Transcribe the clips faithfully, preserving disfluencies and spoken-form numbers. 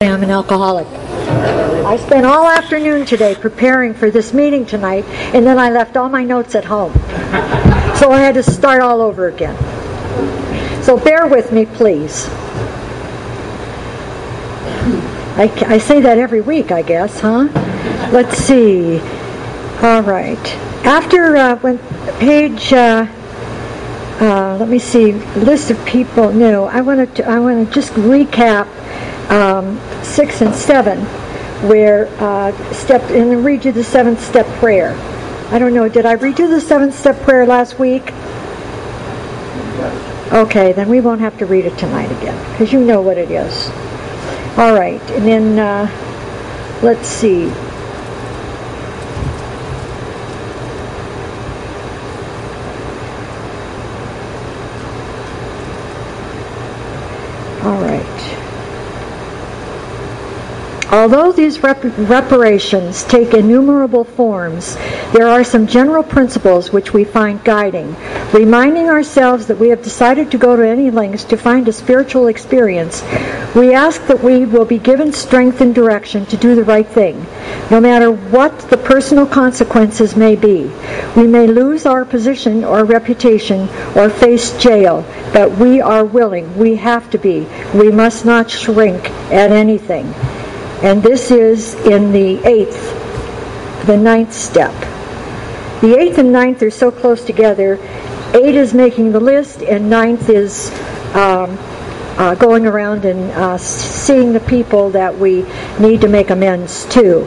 I'm an alcoholic. I spent all afternoon today preparing for this meeting tonight, and then I left all my notes at home. So I had to start all over again. So bear with me, please. I, I say that every week, I guess, huh? Let's see. All right. After uh, when page, uh, uh, let me see, list of people. No, I want to. I want to just recap um, six and seven, where uh, step and read you the seventh step prayer. I don't know. Did I redo the seventh step prayer last week? Okay, then we won't have to read it tonight again, because you know what it is. All right, and then uh, let's see. All right. Although these rep- reparations take innumerable forms, there are some general principles which we find guiding. Reminding ourselves that we have decided to go to any lengths to find a spiritual experience, we ask that we will be given strength and direction to do the right thing, no matter what the personal consequences may be. We may lose our position or reputation or face jail, but we are willing. We have to be. We must not shrink at anything. And this is in the eighth, the ninth step. The eighth and ninth are so close together. Eight is making the list, and ninth is um, uh, going around and uh, seeing the people that we need to make amends to.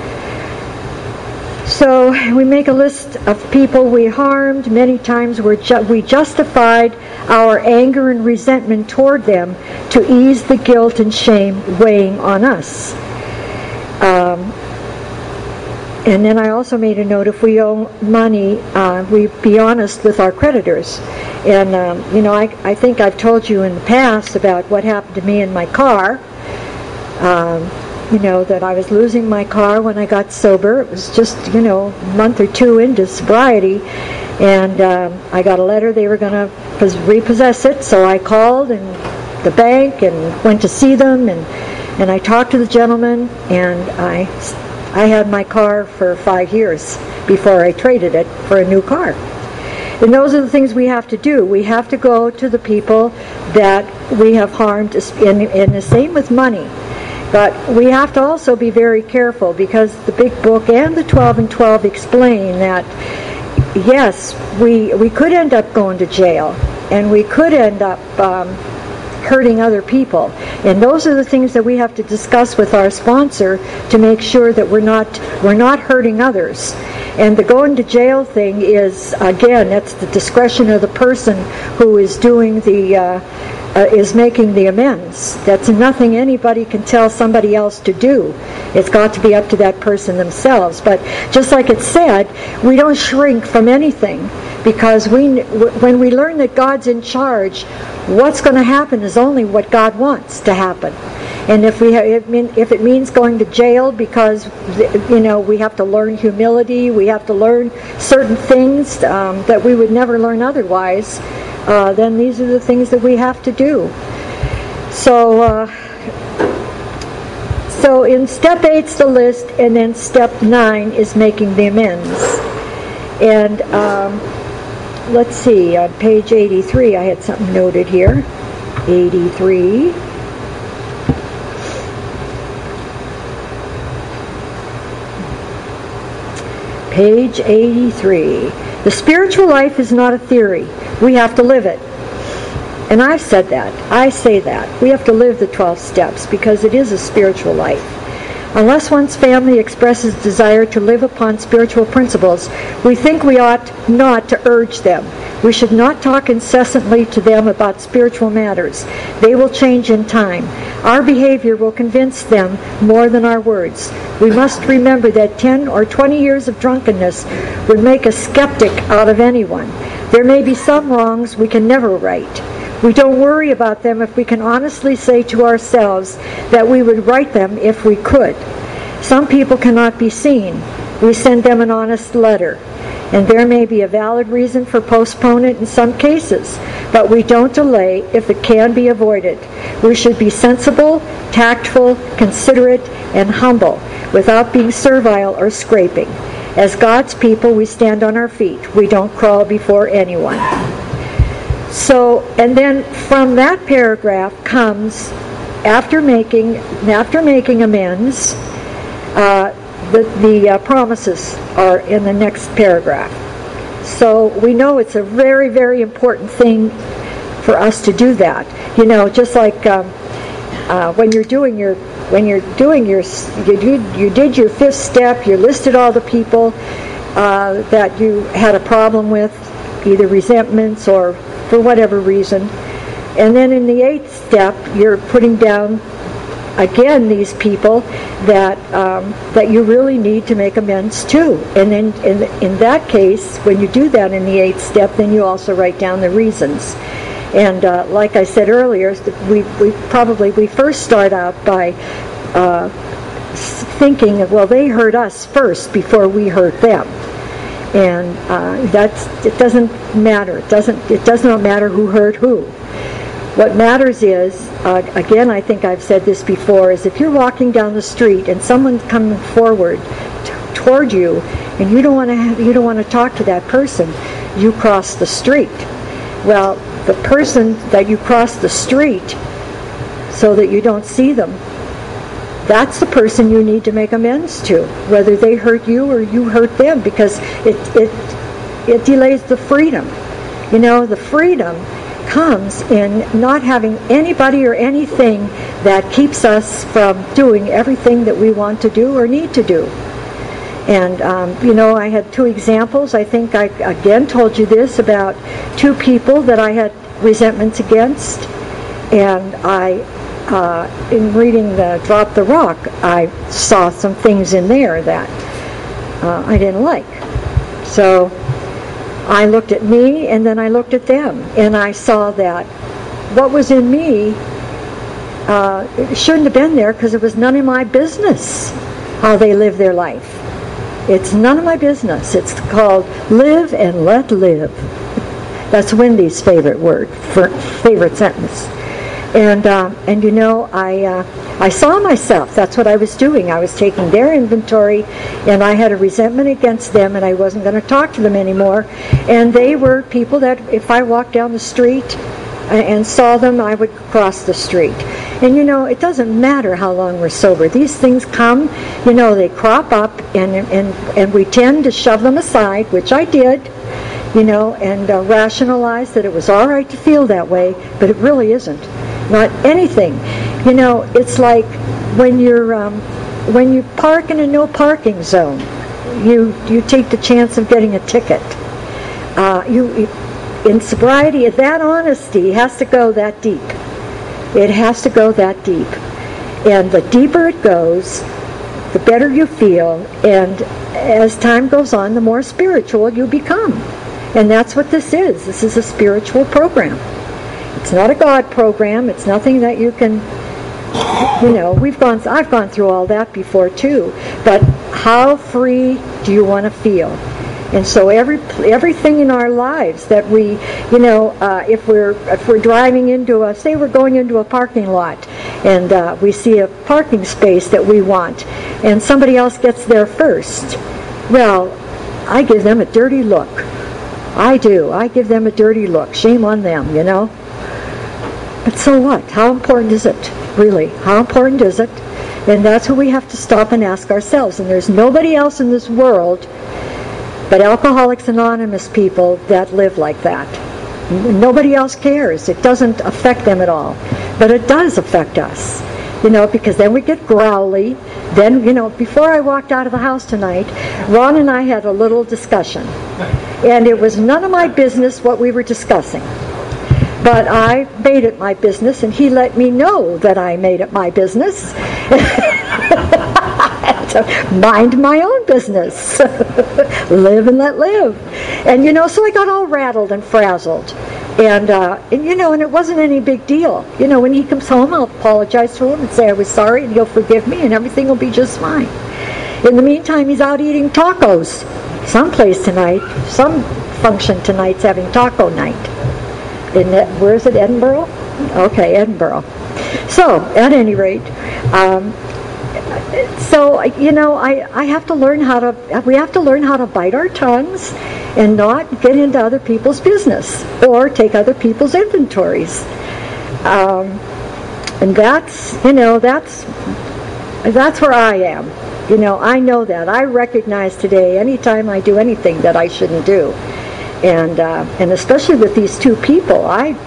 So we make a list of people we harmed. Many times we're ju- we justified our anger and resentment toward them to ease the guilt and shame weighing on us. Um, and then I also made a note, if we owe money, uh, we be honest with our creditors. And, um, you know, I, I think I've told you in the past about what happened to me in my car. Um, you know, that I was losing my car when I got sober. It was just, you know, a month or two into sobriety. And um, I got a letter they were going to repossess it. So I called and the bank and went to see them, and And I talked to the gentleman, and I, I had my car for five years before I traded it for a new car. And those are the things we have to do. We have to go to the people that we have harmed, and, and the same with money. But we have to also be very careful, because the Big Book and the twelve and twelve explain that, yes, we, we could end up going to jail, and we could end up Um, hurting other people, and those are the things that we have to discuss with our sponsor to make sure that we're not we're not hurting others. And the going to jail thing is, again, that's the discretion of the person who is doing the uh, uh, is making the amends. That's nothing anybody can tell somebody else to do. It's got to be up to that person themselves. But just like it said, we don't shrink from anything, because we when we learn that God's in charge, what's going to happen is only what God wants to happen. And if we have, if it means going to jail because, you know, we have to learn humility, we have to learn certain things um, that we would never learn otherwise, uh, then these are the things that we have to do. So, uh, so in step eight's the list, and then step nine is making the amends. And um, let's see, on page eighty-three, I had something noted here. eighty-three. Page eighty-three. The spiritual life is not a theory. We have to live it. And I've said that. I say that. We have to live the twelve steps, because it is a spiritual life. Unless one's family expresses desire to live upon spiritual principles, we think we ought not to urge them. We should not talk incessantly to them about spiritual matters. They will change in time. Our behavior will convince them more than our words. We must remember that ten or twenty years of drunkenness would make a skeptic out of anyone. There may be some wrongs we can never right. We don't worry about them if we can honestly say to ourselves that we would right them if we could. Some people cannot be seen. We send them an honest letter. And there may be a valid reason for postponement in some cases, but we don't delay if it can be avoided. We should be sensible, tactful, considerate, and humble, without being servile or scraping. As God's people, we stand on our feet. We don't crawl before anyone. So, and then from that paragraph comes, after making after making amends, uh, the, the uh, promises are in the next paragraph. So we know it's a very, very important thing for us to do that. You know, just like um, uh, when you're doing your when you're doing your you did you did your fifth step. You listed all the people uh, that you had a problem with, either resentments or for whatever reason. And then in the eighth step, you're putting down again these people that um, that you really need to make amends to. And then in, in that case, when you do that in the eighth step, then you also write down the reasons. And uh, like I said earlier, we, we probably we first start out by uh, thinking, well, they hurt us first before we hurt them. And uh, that's it doesn't matter. It doesn't it does not matter who hurt who. What matters is, uh, again, I think I've said this before, is if you're walking down the street and someone's coming forward t- toward you, and you don't want to have, you don't want to talk to that person, you cross the street. Well, the person that you cross the street so that you don't see them, that's the person you need to make amends to, whether they hurt you or you hurt them, because it it it delays the freedom. You know, the freedom comes in not having anybody or anything that keeps us from doing everything that we want to do or need to do. And, um, you know, I had two examples. I think I, again, told you this about two people that I had resentments against. And I, uh, in reading the Drop the Rock, I saw some things in there that uh, I didn't like. So I looked at me, and then I looked at them, and I saw that what was in me uh, it shouldn't have been there, because it was none of my business how they live their life. It's none of my business. It's called live and let live. That's Wendy's favorite word, for favorite sentence. And uh, and you know, I uh, I saw myself. That's what I was doing. I was taking their inventory, and I had a resentment against them, and I wasn't going to talk to them anymore. And they were people that if I walked down the street and saw them, I would cross the street. And you know, it doesn't matter how long we're sober. These things come, you know, they crop up, and and and we tend to shove them aside, which I did. You know, and uh, rationalize that it was all right to feel that way, but it really isn't. Not anything. You know, it's like when you're um, when you park in a no parking zone, you you take the chance of getting a ticket. Uh, you in sobriety, that honesty has to go that deep. It has to go that deep, and the deeper it goes, the better you feel, and as time goes on, the more spiritual you become. And that's what this is. This is a spiritual program. It's not a God program. It's nothing that you can, you know, we've gone, I've gone through all that before too. But how free do you want to feel? And so every everything in our lives that we, you know, uh, if we're if we're driving into a, say we're going into a parking lot, and uh, we see a parking space that we want, and somebody else gets there first, well, I give them a dirty look. I do. I give them a dirty look. Shame on them, you know. But so what? How important is it, really? How important is it? And that's what we have to stop and ask ourselves. And there's nobody else in this world but Alcoholics Anonymous people that live like that. Nobody else cares. It doesn't affect them at all. But it does affect us, you know, because then we get growly. Then, you know, before I walked out of the house tonight, Ron and I had a little discussion. And it was none of my business what we were discussing. But I made it my business, and he let me know that I made it my business. Mind my own business. Live and let live. And, you know, so I got all rattled and frazzled. And, uh, and, you know, and it wasn't any big deal. You know, when he comes home, I'll apologize to him and say I was sorry, and he'll forgive me, and everything will be just fine. In the meantime, he's out eating tacos. someplace tonight, some function tonight's having taco night. In that, where is it, Edinburgh? Okay, Edinburgh. So, at any rate, um, so, you know, I, I have to learn how to, we have to learn how to bite our tongues and not get into other people's business or take other people's inventories. Um, and that's, you know, that's, that's where I am. You know, I know that. I recognize today, anytime I do anything that I shouldn't do. And, uh, and especially with these two people, I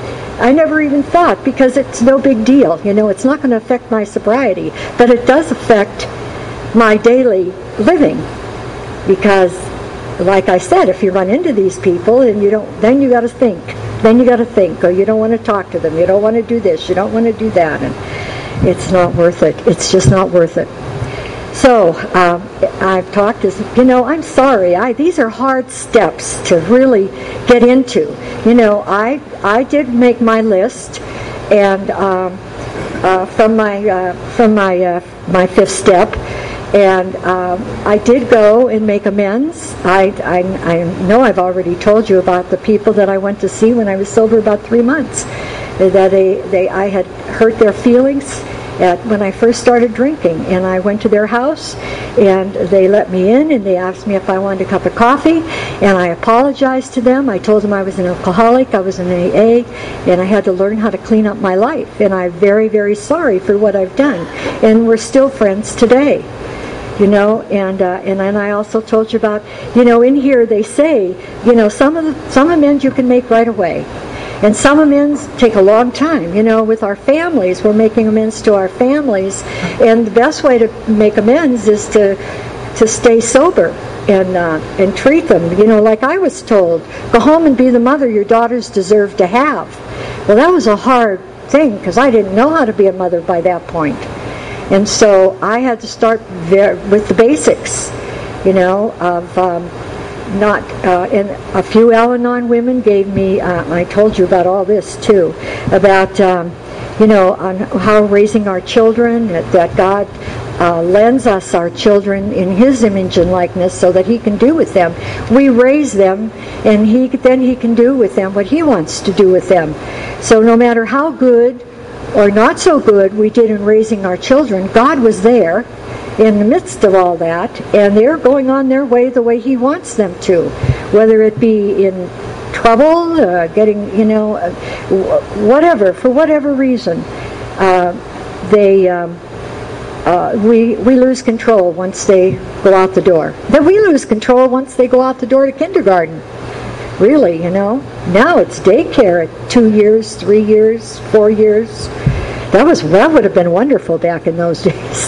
I never even thought, because it's no big deal. You know, it's not going to affect my sobriety, but it does affect my daily living. Because, like I said, if you run into these people and you don't, then you got to think. Then you got to think, or you don't want to talk to them. You don't want to do this. You don't want to do that. And it's not worth it. It's just not worth it. So, um, I've talked as, you know, I'm sorry. I these are hard steps to really get into. You know, I I did make my list, and um, uh, from my uh, from my uh, my fifth step, and um, I did go and make amends. I, I I know I've already told you about the people that I went to see when I was sober about three months. That they they I had hurt their feelings at when I first started drinking, and I went to their house and they let me in and they asked me if I wanted a cup of coffee, and I apologized to them. I told them I was an alcoholic, I was in A A, and I had to learn how to clean up my life, and I'm very, very sorry for what I've done, and we're still friends today. You know, and uh, and then I also told you about, you know, in here they say, you know, some of the some amends you can make right away. And some amends take a long time. You know, with our families, we're making amends to our families, and the best way to make amends is to to stay sober and uh, and treat them. You know, like I was told, go home and be the mother your daughters deserve to have. Well, that was a hard thing because I didn't know how to be a mother by that point, and so I had to start there with the basics. You know, of um, Not, uh, and a few Al-Anon women gave me, uh, I told you about all this too, about, um, you know, on how raising our children, that, that God uh, lends us our children in His image and likeness so that He can do with them. We raise them, and He then He can do with them what He wants to do with them. So no matter how good or not so good we did in raising our children, God was there in the midst of all that, and they're going on their way the way He wants them to, whether it be in trouble, uh, getting, you know, uh, whatever, for whatever reason, uh, they, um, uh, we we lose control once they go out the door. Then we lose control once they go out the door to kindergarten. Really, you know. Now it's daycare at two years, three years, four years. That was that would have been wonderful back in those days.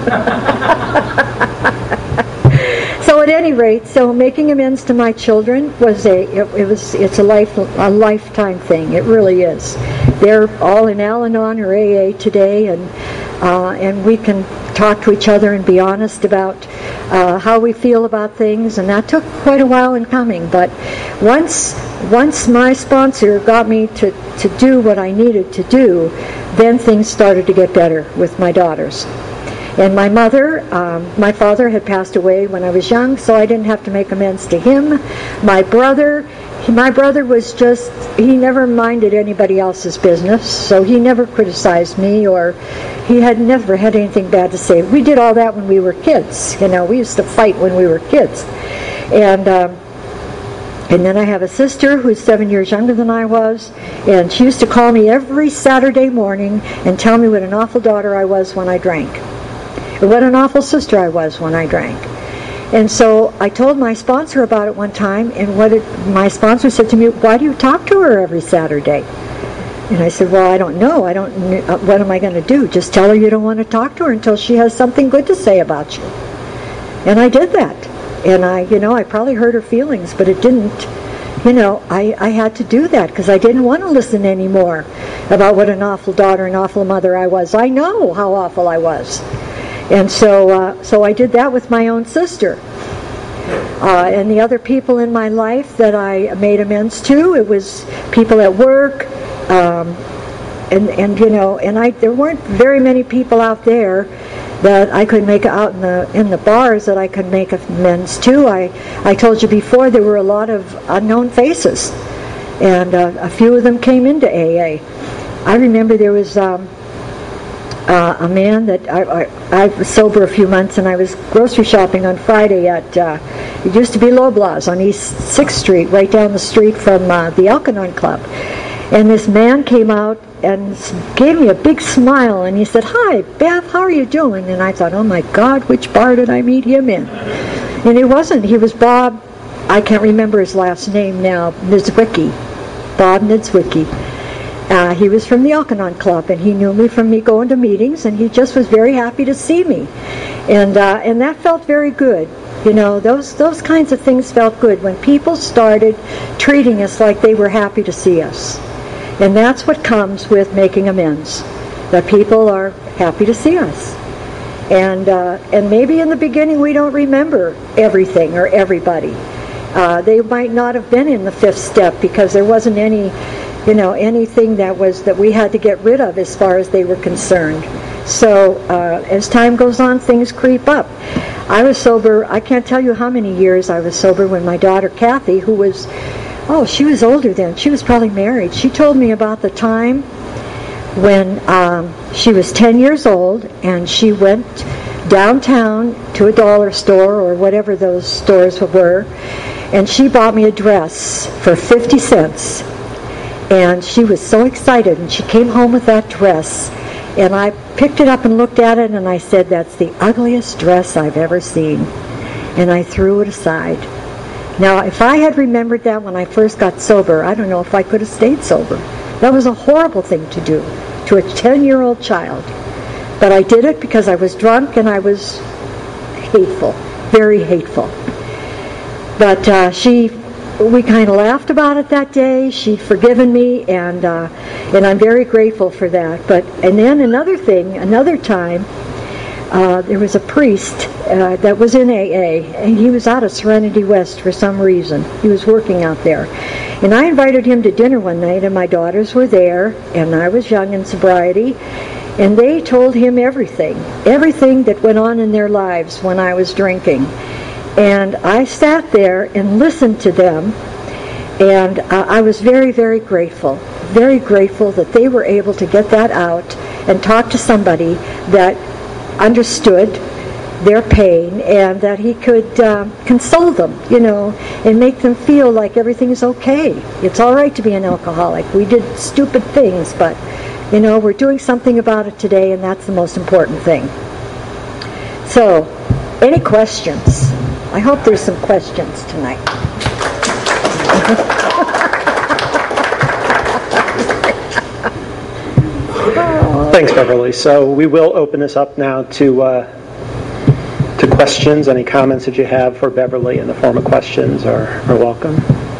So at any rate, so making amends to my children was a it, it was it's a life a lifetime thing. It really is. They're all in Al-Anon or A A today, and uh, and we can talk to each other and be honest about uh, how we feel about things. And that took quite a while in coming. But once once my sponsor got me to to do what I needed to do, then things started to get better with my daughters. And my mother, um, my father had passed away when I was young, so I didn't have to make amends to him. My brother, he, my brother was just, he never minded anybody else's business, so he never criticized me, or he had never had anything bad to say. We did all that when we were kids, you know, we used to fight when we were kids. And um, And then I have a sister who's seven years younger than I was, and she used to call me every Saturday morning and tell me what an awful daughter I was when I drank. Or what an awful sister I was when I drank. And so I told my sponsor about it one time, and what it, my sponsor said to me, why do you talk to her every Saturday? And I said, well, I don't know. I don't. What am I going to do? Just tell her you don't want to talk to her until she has something good to say about you. And I did that. And I, you know, I probably hurt her feelings, but it didn't, you know, I, I had to do that because I didn't want to listen anymore about what an awful daughter and awful mother I was. I know how awful I was. And so, uh, so I did that with my own sister. Uh, and the other people in my life that I made amends to, it was people at work, um, and, and, you know, and I there weren't very many people out there that I could make out in the in the bars, that I could make amends too. I, I told you before there were a lot of unknown faces, and uh, a few of them came into A A. I remember there was um, uh, a man that I, I, I was sober a few months, and I was grocery shopping on Friday at uh, it used to be Loblaws on East sixth Street, right down the street from uh, the Elkanon Club. And this man came out and gave me a big smile, and he said, "Hi, Beth, how are you doing?" And I thought, oh my God, which bar did I meet him in? And it wasn't. He was Bob, I can't remember his last name now, Niedzwiecki. Bob Niedzwiecki. Uh, he was from the Elkanon Club, and he knew me from me going to meetings, and he just was very happy to see me. And uh, and that felt very good. You know, those those kinds of things felt good when people started treating us like they were happy to see us. And that's what comes with making amends, that people are happy to see us. And uh, and maybe in the beginning we don't remember everything or everybody. Uh, they might not have been in the fifth step because there wasn't any, you know, anything that was that we had to get rid of as far as they were concerned. So uh, as time goes on, things creep up. I was sober, I can't tell you how many years I was sober when my daughter Kathy, who was, oh, she was older then. She was probably married. She told me about the time when um, she was ten years old, and she went downtown to a dollar store or whatever those stores were, and she bought me a dress for fifty cents. And she was so excited, and she came home with that dress, and I picked it up and looked at it, and I said, "That's the ugliest dress I've ever seen." And I threw it aside. Now, if I had remembered that when I first got sober, I don't know if I could have stayed sober. That was a horrible thing to do to a ten-year-old child. But I did it because I was drunk and I was hateful, very hateful. But uh, she, we kind of laughed about it that day. She'd forgiven me, and uh, and I'm very grateful for that. But and then another thing, another time, uh, there was a priest uh, that was in A A, and he was out of Serenity West for some reason. He was working out there. And I invited him to dinner one night, and my daughters were there, and I was young in sobriety, and they told him everything, everything that went on in their lives when I was drinking. And I sat there and listened to them, and uh, I was very, very grateful, very grateful that they were able to get that out and talk to somebody that understood their pain, and that he could uh, console them, you know, and make them feel like everything's okay. It's all right to be an alcoholic. We did stupid things, but, you know, we're doing something about it today, and that's the most important thing. So, any questions? I hope there's some questions tonight. Thanks, Beverly. So we will open this up now to uh, to questions. Any comments that you have for Beverly in the form of questions are, are welcome.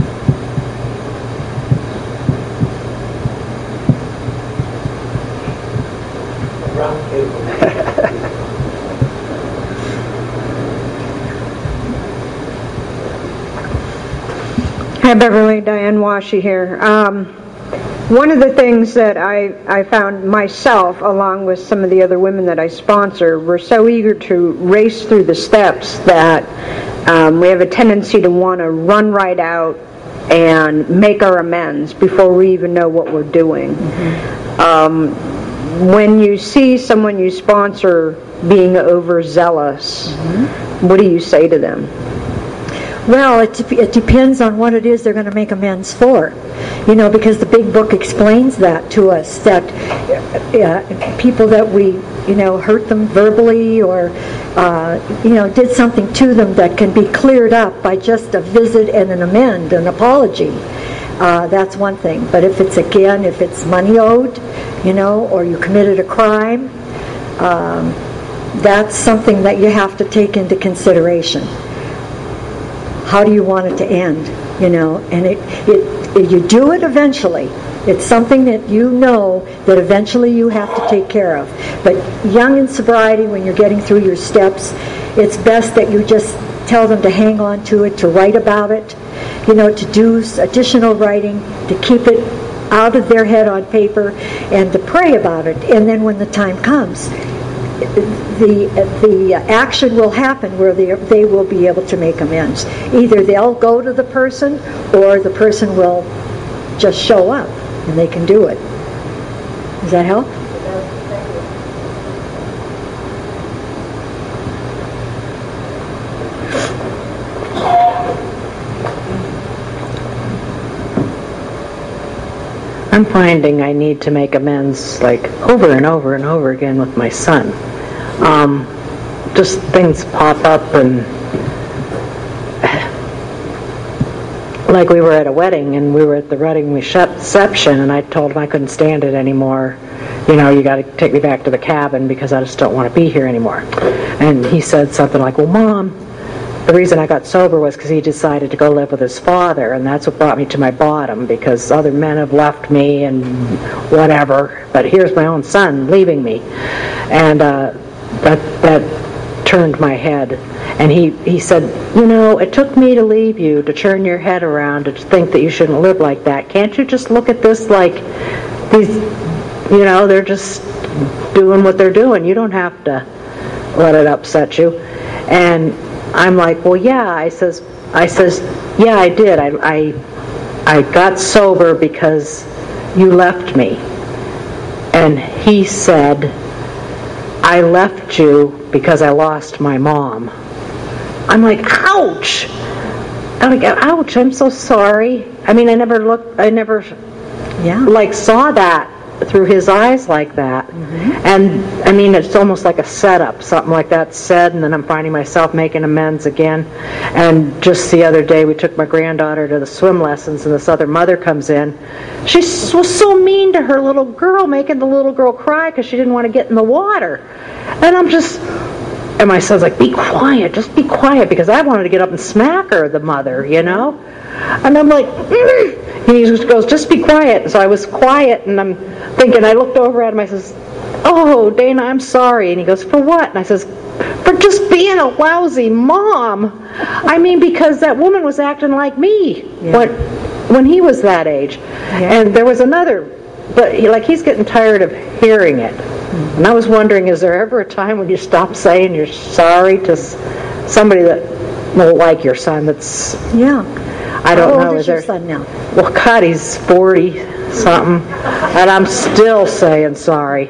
Hi, Beverly. Diane Washy here. Um, one of the things that I, I found myself, along with some of the other women that I sponsor, we're so eager to race through the steps that um, we have a tendency to want to run right out and make our amends before we even know what we're doing. Mm-hmm. Um, when you see someone you sponsor being overzealous, mm-hmm. what do you say to them? Well, it, it depends on what it is they're going to make amends for. You know, because the big book explains that to us, that uh, people that we, you know, hurt them verbally or, uh, you know, did something to them that can be cleared up by just a visit and an amend, an apology. Uh, that's one thing. But if it's, again, if it's money owed, you know, or you committed a crime, um, that's something that you have to take into consideration. How do you want it to end? You know, and it, it, it you do it eventually. It's something that you know that eventually you have to take care of. But young in sobriety, when you're getting through your steps, it's best that you just tell them to hang on to it, to write about it, you know, to do additional writing, to keep it out of their head on paper, and to pray about it. And then when the time comes, the the action will happen where they they will be able to make amends. Either they'll go to the person, or the person will just show up and they can do it. Does that help? I'm finding I need to make amends like over and over and over again with my son. Um, just things pop up, and like we were at a wedding, and we were at the wedding reception, and I told him I couldn't stand it anymore. You know, you got to take me back to the cabin because I just don't want to be here anymore. And he said something like, well, Mom, the reason I got sober was because he decided to go live with his father, and that's what brought me to my bottom, because other men have left me and whatever, but here's my own son leaving me. And uh, that that turned my head. And he, he said, you know, it took me to leave you to turn your head around to think that you shouldn't live like that. Can't you just look at this like these, you know, they're just doing what they're doing. You don't have to let it upset you. And I'm like, well, yeah. I says, I says, yeah, I did. I, I, I got sober because you left me. And he said, I left you because I lost my mom. I'm like, ouch. I'm like, ouch. I'm so sorry. I mean, I never looked. I never, yeah, like saw that through his eyes like that. Mm-hmm. And I mean, it's almost like a setup, something like that said, and then I'm finding myself making amends again. And just the other day we took my granddaughter to the swim lessons, and this other mother comes in. She was so mean to her little girl, making the little girl cry because she didn't want to get in the water. And I'm just, and my son's like, be quiet, just be quiet, because I wanted to get up and smack her, the mother, you know. And I'm like, mm. He just goes, just be quiet. So I was quiet, and I'm thinking, I looked over at him, I says, oh, Dana, I'm sorry. And he goes, for what? And I says, for just being a lousy mom. I mean, because that woman was acting like me yeah. when, when he was that age. Yeah. And there was another, but he, like he's getting tired of hearing it. Mm-hmm. And I was wondering, is there ever a time when you stop saying you're sorry to somebody that won't like your son? That's yeah. I don't How know. old is, is there, your son now? Well, God, he's forty something, and I'm still saying sorry.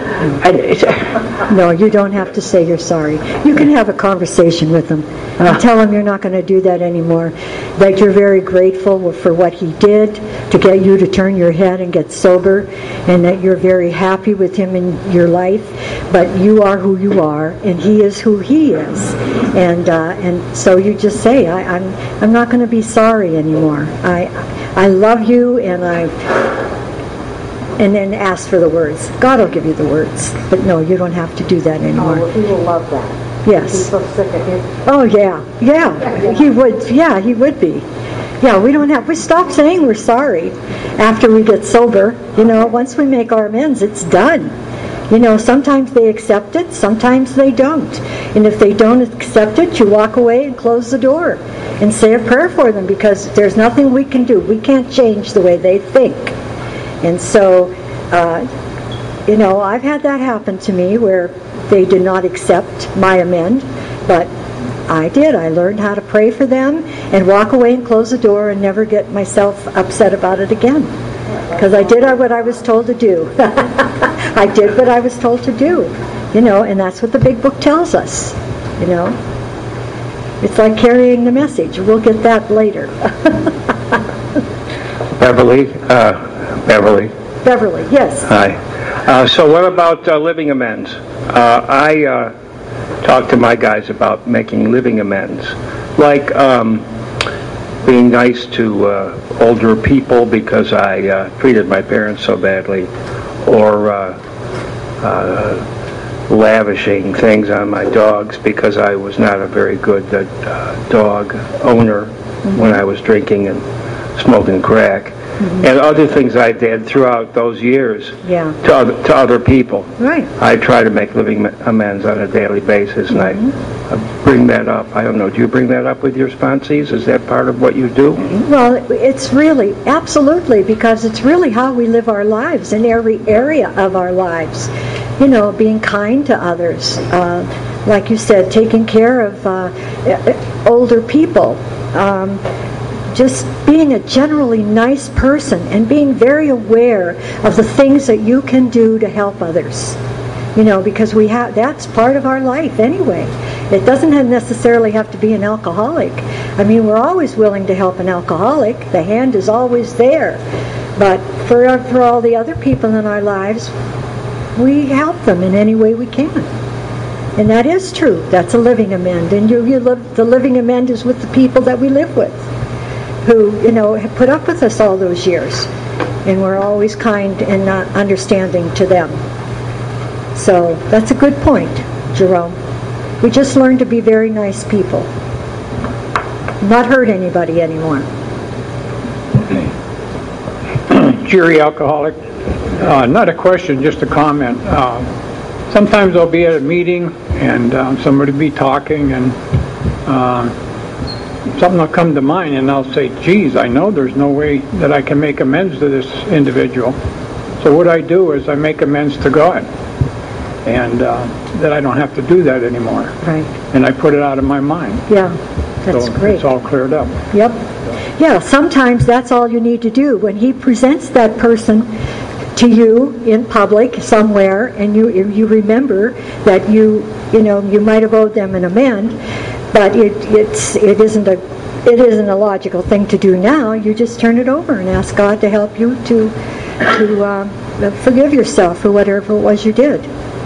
I, no, you don't have to say you're sorry. You can have a conversation with him and tell him you're not going to do that anymore. That you're very grateful for what he did to get you to turn your head and get sober, and that you're very happy with him in your life. But you are who you are, and he is who he is. And uh, and so you just say, I, I'm I'm not going to be sorry anymore. I I love you, and I. And then ask for the words. God will give you the words. But no, you don't have to do that anymore. Oh, he will love that. Yes. He's so sick of him. Oh, yeah. Yeah. He would. Yeah, he would be. Yeah, we don't have, we stop saying we're sorry after we get sober. You know, once we make our amends, it's done. You know, sometimes they accept it, sometimes they don't. And if they don't accept it, you walk away and close the door and say a prayer for them, because there's nothing we can do. We can't change the way they think. And so, uh, you know, I've had that happen to me where they did not accept my amend, but I did. I learned how to pray for them and walk away and close the door and never get myself upset about it again. Because I did what I was told to do. I did what I was told to do. You know, and that's what the big book tells us. You know, it's like carrying the message. We'll get that later. Beverly, uh, Beverly. Beverly, yes. Hi. Uh, so what about uh, living amends? Uh, I uh, talk to my guys about making living amends, like um, being nice to uh, older people because I uh, treated my parents so badly, or uh, uh, lavishing things on my dogs because I was not a very good uh, dog owner mm-hmm. when I was drinking and smoking crack. Mm-hmm. And other things I did throughout those years yeah. to other to other people. Right. I try to make living amends on a daily basis, and mm-hmm. I, I bring that up. I don't know, do you bring that up with your sponsees? Is that part of what you do? Well, it's really, absolutely, because it's really how we live our lives in every area of our lives. you know, being kind to others. Uh, like you said, taking care of uh, older people. Um, just being a generally nice person and being very aware of the things that you can do to help others. You know, because we have, that's part of our life anyway. It doesn't have necessarily have to be an alcoholic. I mean, we're always willing to help an alcoholic. The hand is always there. But for, for all the other people in our lives, we help them in any way we can. And that is true. That's a living amend. And you, you live, the living amend is with the people that we live with, who, you know, have put up with us all those years. And we're always kind and not understanding to them. So that's a good point, Jerome. We just learn to be very nice people. Not hurt anybody anymore. Jerry, alcoholic. Uh, not a question, just a comment. Uh, sometimes I'll be at a meeting and um, somebody will be talking and uh, something will come to mind and I'll say, geez, I know there's no way that I can make amends to this individual. So what I do is I make amends to God. And uh, that I don't have to do that anymore. Right. And I put it out of my mind. Yeah, that's so great. It's all cleared up. Yep. Yeah, sometimes that's all you need to do. When he presents that person to you in public somewhere, and you you remember that you you know you might have owed them an amend, but it it's it isn't a it isn't a logical thing to do now. You just turn it over and ask God to help you to to uh, forgive yourself for whatever it was you did.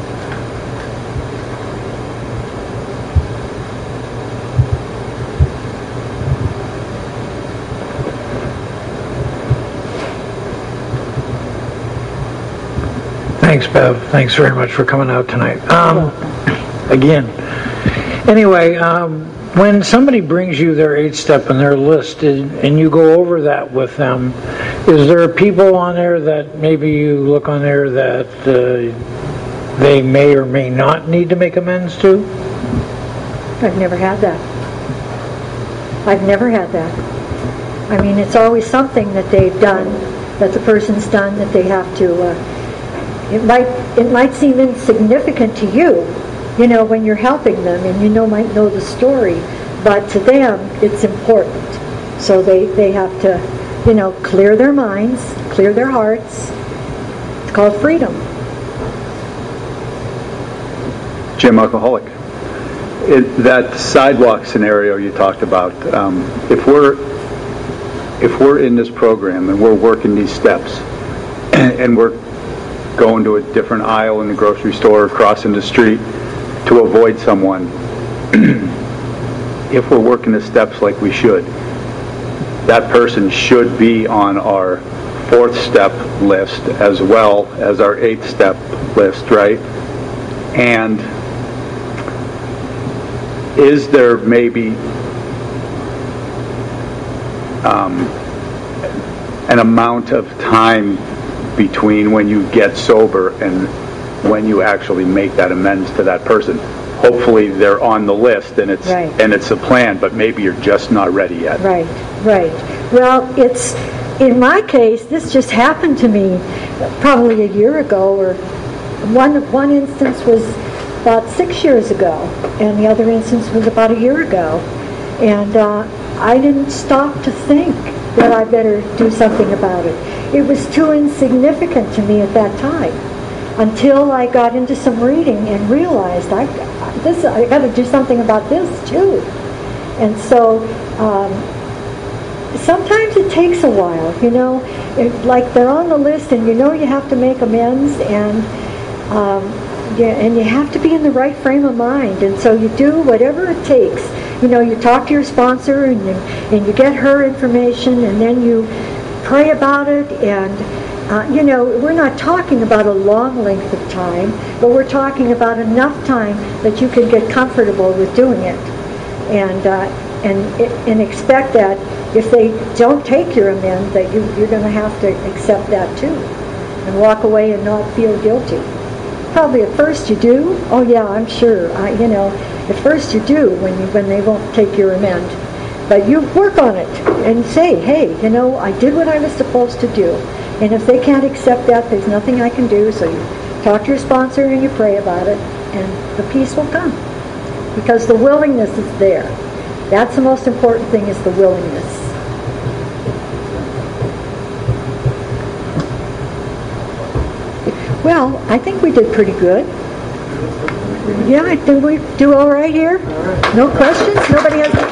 Thanks, Bev. Thanks very much for coming out tonight. Um, again. Anyway, um, when somebody brings you their eight step and their list, and you go over that with them, is there people on there that maybe you look on there that uh, they may or may not need to make amends to? I've never had that. I've never had that. I mean, it's always something that they've done, that the person's done, that they have to... Uh, It might it might seem insignificant to you, you know, when you're helping them, and you know might know the story, but to them it's important. So they, they have to, you know, clear their minds, clear their hearts. It's called freedom. Jim, alcoholic. It, that sidewalk scenario you talked about, um, if we're if we're in this program and we're working these steps, and, and we're going to a different aisle in the grocery store, crossing the street to avoid someone, if we're working the steps like we should, that person should be on our fourth step list as well as our eighth step list, right? And is there maybe um, an amount of time between when you get sober and when you actually make that amends to that person? Hopefully they're on the list and it's right. and it's a plan, but maybe you're just not ready yet. Right, right. Well, it's, in my case, this just happened to me probably a year ago, or one one instance was about six years ago, and the other instance was about a year ago. And uh, I didn't stop to think that I better do something about it. It was too insignificant to me at that time, until I got into some reading and realized I this I got to do something about this too. And so um, sometimes it takes a while, you know, it, like they're on the list and you know you have to make amends, and um, yeah, and you have to be in the right frame of mind, and so you do whatever it takes. You know, you talk to your sponsor and you, and you get her information, and then you pray about it, and uh, you know, we're not talking about a long length of time, but we're talking about enough time that you can get comfortable with doing it, and uh, and and expect that if they don't take your amend, that you, you're going to have to accept that too, and walk away and not feel guilty. Probably at first you do. Oh yeah, I'm sure. I, you know, at first you do when you when they won't take your amend. But you work on it and say, hey, you know, I did what I was supposed to do. And if they can't accept that, there's nothing I can do. So you talk to your sponsor and you pray about it, and the peace will come. Because the willingness is there. That's the most important thing, is the willingness. Well, I think we did pretty good. Yeah, I think we do all right here. No questions? Nobody has any